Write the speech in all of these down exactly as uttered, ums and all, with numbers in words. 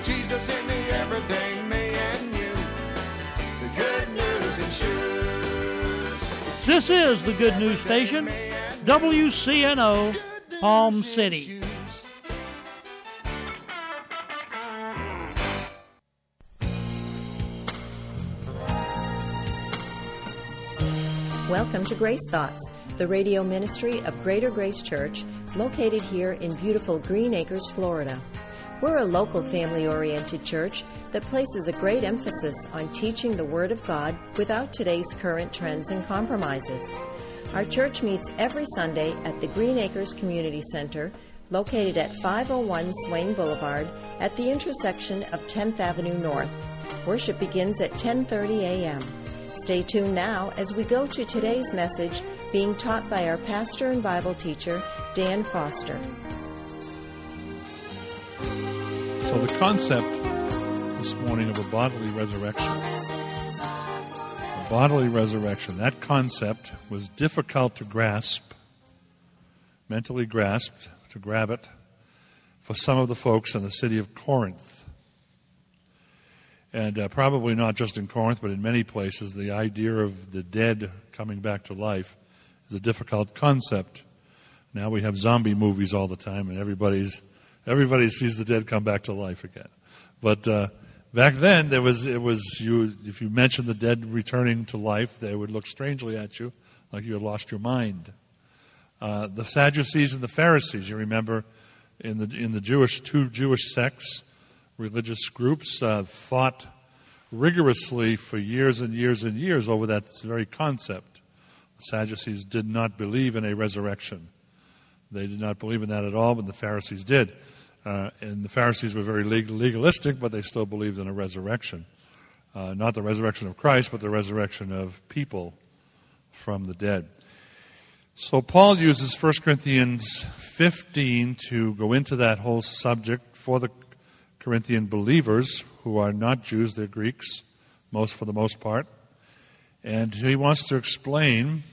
It's Jesus in the everyday me and you. The good news in shoes. This is the Good News Station, W C N O, Palm City. Welcome to Grace Thoughts, the radio ministry of Greater Grace Church, located here in beautiful Green Acres, Florida. We're a local family-oriented church that places a great emphasis on teaching the Word of God without today's current trends and compromises. Our church meets every Sunday at the Green Acres Community Center, located at five oh one Swain Boulevard at the intersection of tenth Avenue North. Worship begins at ten thirty a.m. Stay tuned now as we go to today's message being taught by our pastor and Bible teacher, Dan Foster. So the concept this morning of a bodily resurrection. A bodily resurrection. That concept was difficult to grasp, mentally grasped, to grab it, for some of the folks in the city of Corinth. And uh, probably not just in Corinth, but in many places, the idea of the dead coming back to life is a difficult concept. Now we have zombie movies all the time, and everybody's everybody sees the dead come back to life again. But uh, back then, there was it was you. If you mentioned the dead returning to life, they would look strangely at you, like you had lost your mind. Uh, the Sadducees and the Pharisees, you remember, in the in the Jewish two Jewish sects. Religious groups uh, fought rigorously for years and years and years over that very concept. The Sadducees did not believe in a resurrection. They did not believe in that at all, but the Pharisees did. Uh, and the Pharisees were very legal, legalistic, but they still believed in a resurrection. Uh, not the resurrection of Christ, but the resurrection of people from the dead. So Paul uses First Corinthians fifteen to go into that whole subject for the Corinthian believers who are not Jews, they're Greeks, most for the most part. And he wants to explain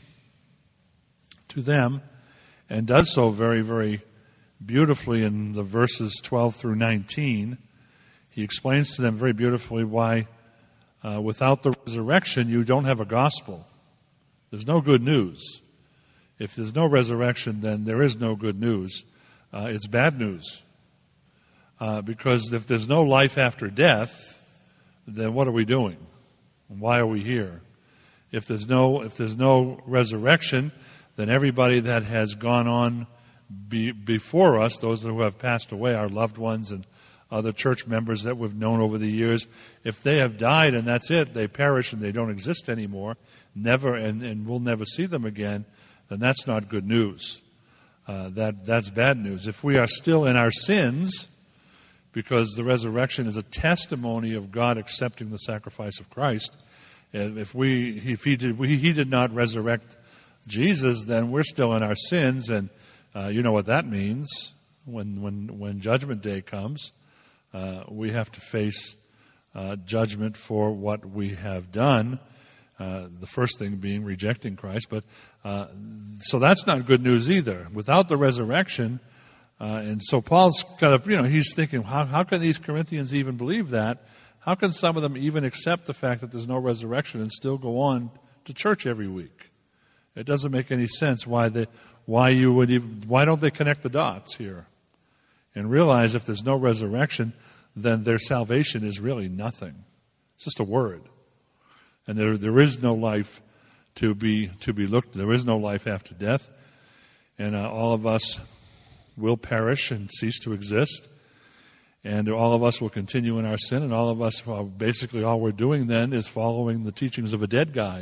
to them, and does so very, very beautifully in the verses twelve through nineteen. He explains to them very beautifully why uh, without the resurrection you don't have a gospel. There's no good news. If there's no resurrection, then there is no good news. Uh, it's bad news. Uh, because if there's no life after death, then what are we doing? Why are we here? If there's no if there's no resurrection, then everybody that has gone on be, before us, those who have passed away, our loved ones and other church members that we've known over the years, if they have died and that's it, they perish and they don't exist anymore, never and, and we'll never see them again, then that's not good news. Uh, that that's bad news. If we are still in our sins, because the resurrection is a testimony of God accepting the sacrifice of Christ. If we, if he did, we, he did not resurrect Jesus, then we're still in our sins, and uh, you know what that means. When when when Judgment Day comes, uh, we have to face uh, judgment for what we have done. Uh, the first thing being rejecting Christ, but uh, so that's not good news either. Without the resurrection. Uh, and so Paul's kind of, you know, he's thinking, how, how can these Corinthians even believe that? How can some of them even accept the fact that there's no resurrection and still go on to church every week? It doesn't make any sense why they, why you would even, why don't they connect the dots here and realize if there's no resurrection, then their salvation is really nothing. It's just a word, and there there is no life to be to be looked. There is no life after death, and uh, all of us will perish and cease to exist, and all of us will continue in our sin, and all of us, well, basically all we're doing then is following the teachings of a dead guy,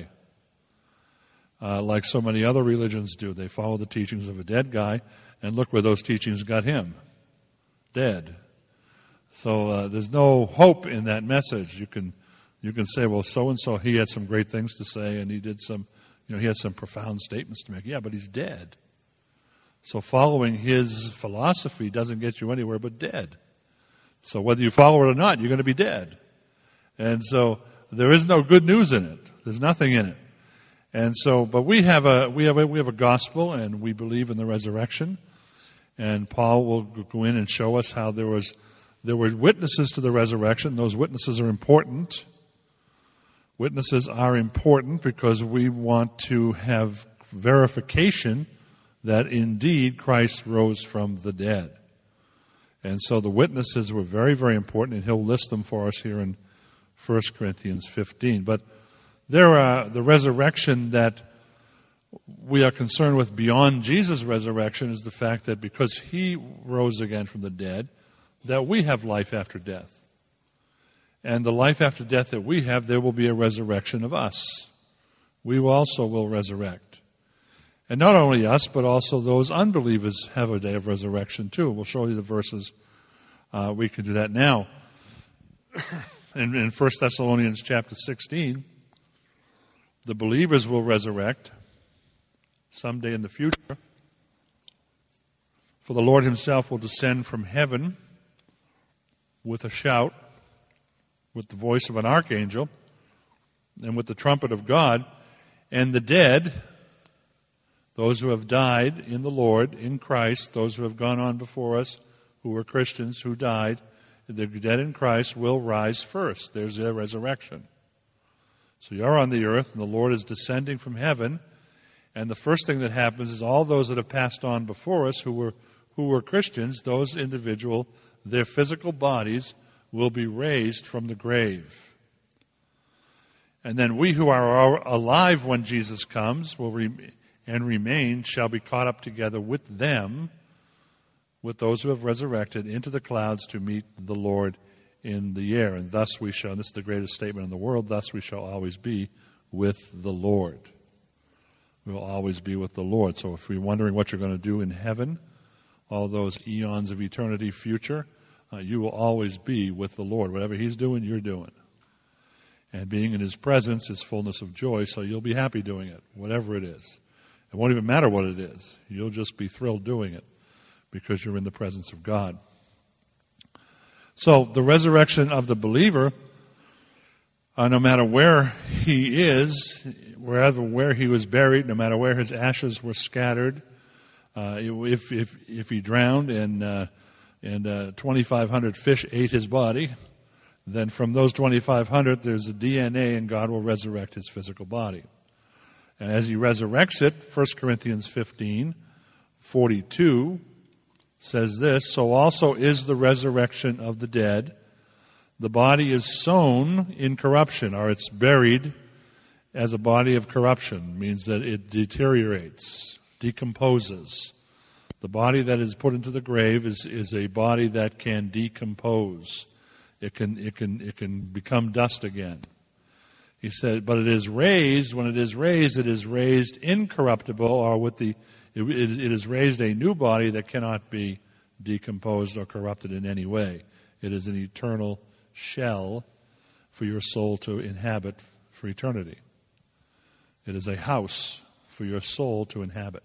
uh, like so many other religions do. They follow the teachings of a dead guy, and look where those teachings got him, dead. So uh, there's no hope in that message. You can you can say, well, so-and-so, he had some great things to say, and he did some, you know, he had some profound statements to make. Yeah, but he's dead. So following his philosophy doesn't get you anywhere but dead. So whether you follow it or not, you're going to be dead. And so there is no good news in it. There's nothing in it. And so, but we have a we have a we have a gospel, and we believe in the resurrection. And Paul will go in and show us how there was There were witnesses to the resurrection. Those witnesses are important. Witnesses are important because we want to have verification that indeed Christ rose from the dead. And so the witnesses were very, very important, and he'll list them for us here in First Corinthians fifteen. But there are the resurrection that we are concerned with beyond Jesus' resurrection is the fact that because he rose again from the dead, that we have life after death. And the life after death that we have, there will be a resurrection of us. We also will resurrect. And not only us, but also those unbelievers have a day of resurrection too. We'll show you the verses. Uh, we can do that now. in, in First Thessalonians chapter sixteen, the believers will resurrect someday in the future. For the Lord himself will descend from heaven with a shout, with the voice of an archangel, and with the trumpet of God, and the dead, those who have died in the Lord, in Christ, those who have gone on before us, who were Christians, who died, the dead in Christ will rise first. There's their resurrection. So you're on the earth, and the Lord is descending from heaven, and the first thing that happens is all those that have passed on before us, who were who were Christians, those individual, their physical bodies will be raised from the grave. And then we who are alive when Jesus comes will re- and remain shall be caught up together with them, with those who have resurrected, into the clouds to meet the Lord in the air. And thus we shall, this is the greatest statement in the world, thus we shall always be with the Lord. We will always be with the Lord. So if you're wondering what you're going to do in heaven, all those eons of eternity future, uh, you will always be with the Lord. Whatever he's doing, you're doing. And being in his presence is fullness of joy, so you'll be happy doing it, whatever it is. It won't even matter what it is. You'll just be thrilled doing it because you're in the presence of God. So the resurrection of the believer, uh, no matter where he is, wherever where he was buried, no matter where his ashes were scattered, uh, if if if he drowned and uh, and uh, twenty-five hundred fish ate his body, then from those twenty-five hundred, there's a D N A, and God will resurrect his physical body. And as he resurrects it, First Corinthians fifteen forty-two says this, so also is the resurrection of the dead. The body is sown in corruption, or it's buried as a body of corruption, means that it deteriorates, decomposes. The body that is put into the grave is, is a body that can decompose. It can it can it can become dust again. He said, but it is raised, when it is raised, it is raised incorruptible, or with the it, it is raised a new body that cannot be decomposed or corrupted in any way. It is an eternal shell for your soul to inhabit for eternity. It is a house for your soul to inhabit.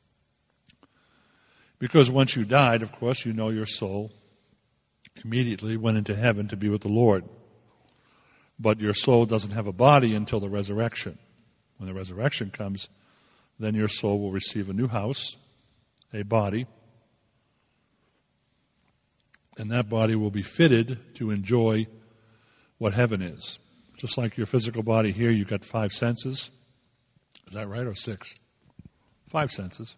Because once you died, of course, you know your soul immediately went into heaven to be with the Lord. But your soul doesn't have a body until the resurrection. When the resurrection comes, then your soul will receive a new house, a body, and that body will be fitted to enjoy what heaven is. Just like your physical body here, you've got five senses. Is that right, or six? Five senses.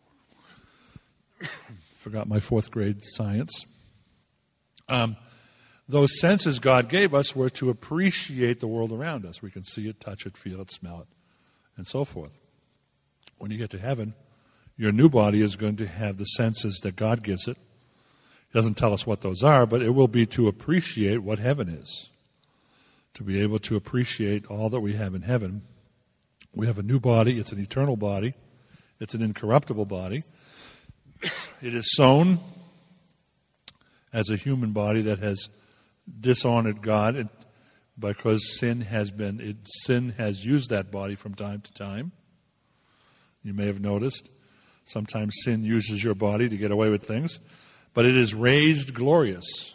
Forgot my fourth grade science. Um, those senses God gave us were to appreciate the world around us. We can see it, touch it, feel it, smell it, and so forth. When you get to heaven, your new body is going to have the senses that God gives it. He doesn't tell us what those are, but it will be to appreciate what heaven is. To be able to appreciate all that we have in heaven. We have a new body. It's an eternal body. It's an incorruptible body. It is sown as a human body that has dishonored God because sin has been it, sin has used that body from time to time. You may have noticed sometimes sin uses your body to get away with things, but it is raised glorious.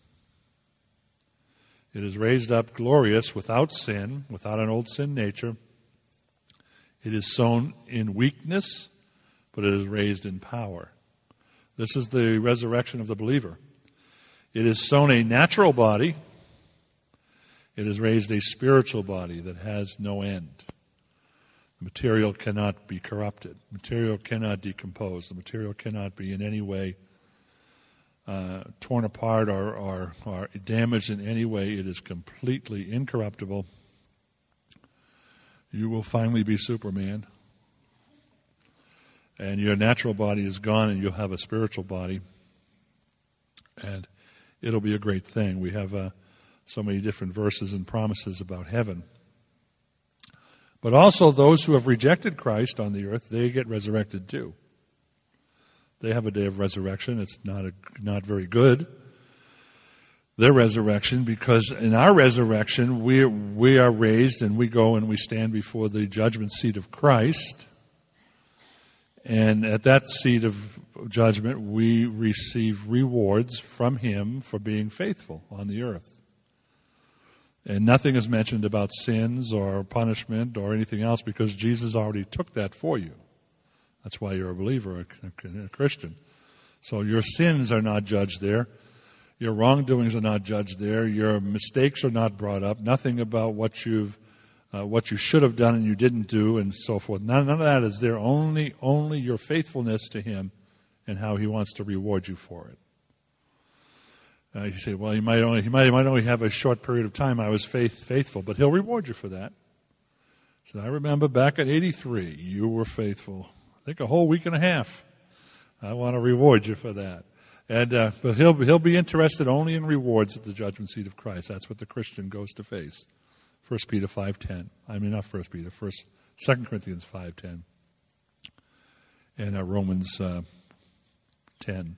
It is raised up glorious without sin, without an old sin nature. It is sown in weakness, but it is raised in power. This is the resurrection of the believer. It has sown a natural body. It has raised a spiritual body that has no end. The material cannot be corrupted. The material cannot decompose. The material cannot be in any way uh, torn apart or, or, or damaged in any way. It is completely incorruptible. You will finally be Superman. And your natural body is gone, and you'll have a spiritual body. And it'll be a great thing. We have uh, so many different verses and promises about heaven. But also those who have rejected Christ on the earth, they get resurrected too. They have a day of resurrection. It's not a, not very good, their resurrection, because in our resurrection, we we are raised and we go and we stand before the judgment seat of Christ. And at that seat of judgment, we receive rewards from Him for being faithful on the earth. And nothing is mentioned about sins or punishment or anything else, because Jesus already took that for you. That's why you're a believer, a, a Christian. So your sins are not judged there. Your wrongdoings are not judged there. Your mistakes are not brought up. Nothing about what you've, uh, what you should have done and you didn't do, and so forth. None, none of that is there. Only, only your faithfulness to Him and how He wants to reward you for it. Uh, you say, well, he might only he might he might only have a short period of time. I was faith, faithful, but He'll reward you for that. So I remember back at eighty-three, you were faithful. I think a whole week and a half. I want to reward you for that. And uh, but he'll he'll be interested only in rewards at the judgment seat of Christ. That's what the Christian goes to face. First Peter five ten. I mean, not First Peter. First Second Corinthians five ten. And uh, Romans uh, ten.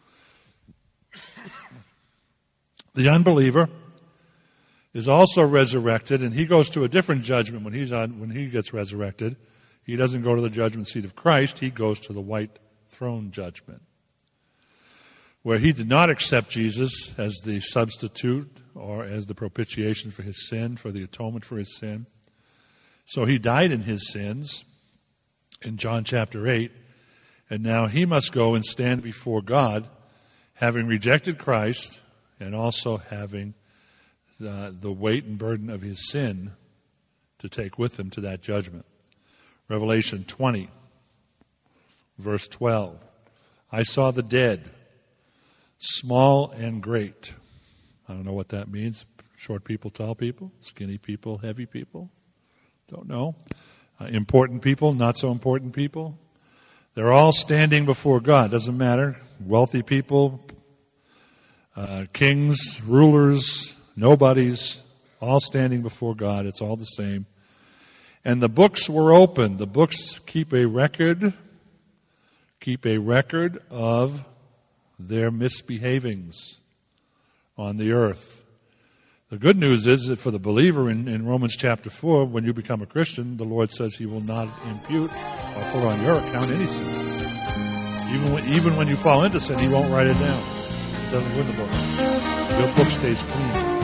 The unbeliever is also resurrected, and he goes to a different judgment when he's on when he gets resurrected. He doesn't go to the judgment seat of Christ. He goes to the white throne judgment, where he did not accept Jesus as the substitute or as the propitiation for his sin, for the atonement for his sin. So he died in his sins in John chapter eight, and now he must go and stand before God, having rejected Christ and also having the, the weight and burden of his sin to take with him to that judgment. Revelation twenty, verse twelve. I saw the dead, small and great. I don't know what that means. Short people, tall people, skinny people, heavy people. Don't know. Uh, important people, not so important people. They're all standing before God. Doesn't matter. Wealthy people, uh, kings, rulers, nobodies, all standing before God. It's all the same. And the books were opened. The books keep a record, keep a record of their misbehavings on the earth. The good news is that for the believer in, in Romans chapter four, when you become a Christian, the Lord says He will not impute or put on your account any sin. Even when, even when you fall into sin, He won't write it down. It doesn't go in the book. Your book stays clean.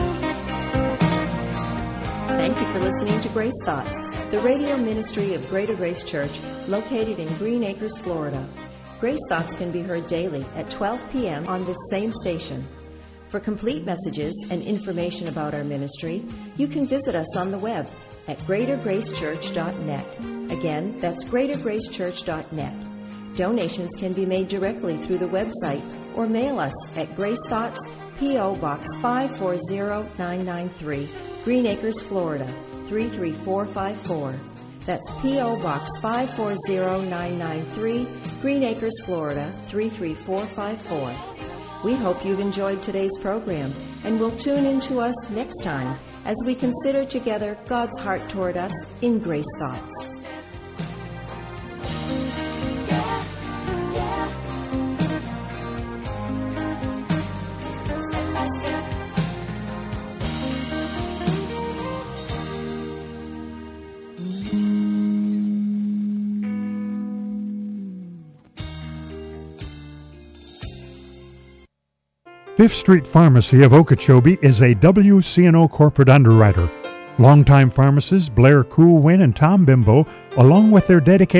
Thank you for listening to Grace Thoughts, the radio ministry of Greater Grace Church, located in Green Acres, Florida. Grace Thoughts can be heard daily at twelve p.m. on this same station. For complete messages and information about our ministry, you can visit us on the web at greater grace church dot net. Again, that's greater grace church dot net. Donations can be made directly through the website or mail us at Grace Thoughts, P O. Box five four zero nine nine three, Green Acres, Florida, three three four five four. That's P O. Box five four zero nine nine three, Green Acres, Florida, three three four five four. We hope you've enjoyed today's program and will tune in to us next time as we consider together God's heart toward us in Grace Thoughts. Fifth Street Pharmacy of Okeechobee is a W C N O corporate underwriter. Longtime pharmacists Blair Coolwin and Tom Bimbo, along with their dedicated